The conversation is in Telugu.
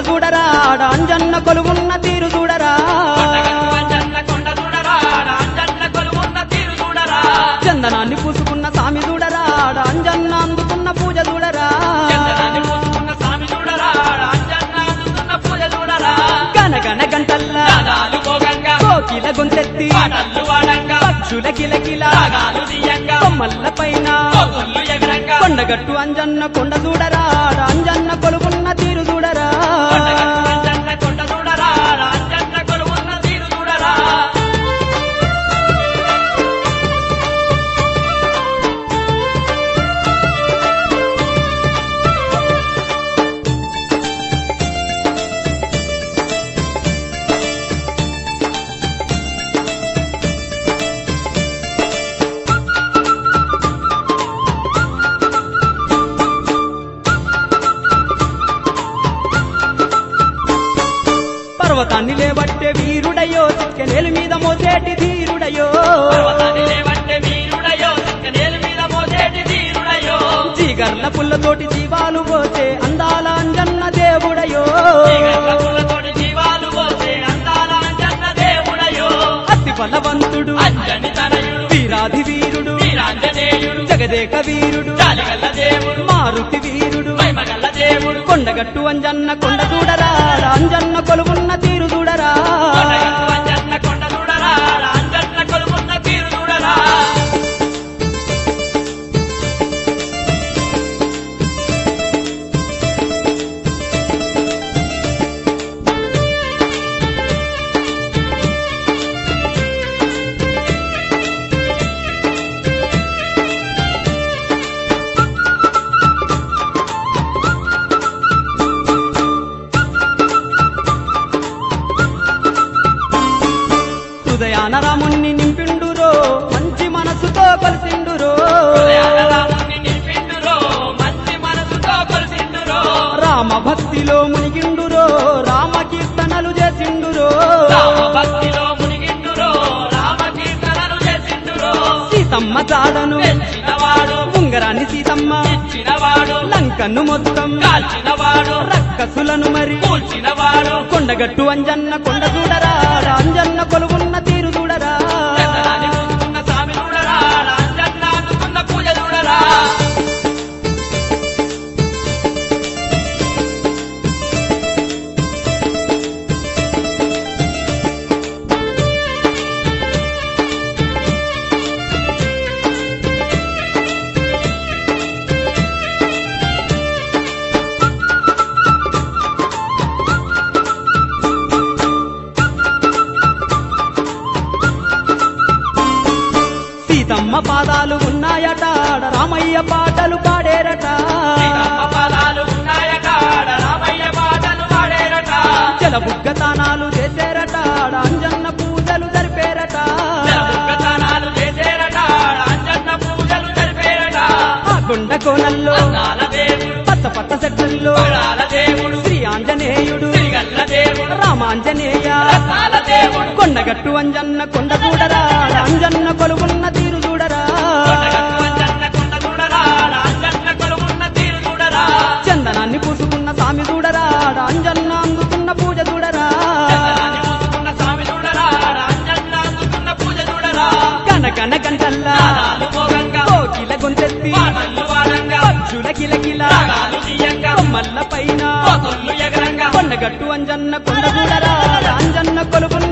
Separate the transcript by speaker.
Speaker 1: చూడరా అంజన్న కొలువున్న తీరు చూడరా చందనాన్ని పూసుకున్న సామి చూడరా అంజన్న అందుకున్న పూజ చూడరా గనగన గంటల్లా కోకిల గొంతెత్తి పక్షుల కిలకిల కొమ్మల్ల పైన కొండగట్టు అంజన్న కొండ చూడరా అంజన్న కొలువున్న తీరు చూడరా పర్వతాన్ని లేవట్టే వీరుడయో చిక్కెనేలు మీద మోసేటి ధీరుడయో జీగర్ల పుల్లతోటి జీవాలు పోసే అందాల అంజన్న దేవుడయో అతి బలవంతుడు వీరాధి వీరుడు జగదేక వీరుడు మారుతి వీరుడు కొండగట్టు అంజన్న కొండ చూడరా అంజన్న కొలువున్న తీరు చూడరా హృదయాన రాముణ్ణి నింపిండురో మంచి మనసుతో కలిసిండురో రామ భక్తిలో మునిగిండురో రామ కీర్తనలు చేసిండురో సీతమ్మ జాడను ఉంగరాన్ని సీతమ్మ లంకను మొత్తం రక్కసులను మరి కొండగట్టు అంజన్న కొండ చూడరా అంజన్న కొలువున్న తీరు చూడరా సీతమ్మ పాదాలు ఉన్నాయట రామయ్య పాటలు పాడేరట జలబుగ్గ తానాలు చేసేరట అంజన్న పూజలు జరిపేరట ఆ కొండ కోనల్లో పచ్చ పచ్చ చెట్లలో శ్రీ ఆంజనేయుడు రామాంజనేయ కొండగట్టు అంజన్న కొండ చూడరా అంజన్న కొలువున్న తీరు చూడరా చందనాన్ని పూసుకున్న సామి చూడరా అంజన్న అందుకున్న పూజ చూడరా కనకన గంటల్లా కోకిల గొంతెత్తి పక్షుల కిలకిల కొమ్మల్ల పైన కొండగట్టు అంజన్న కొండ చూడరా అంజన్న కొలువు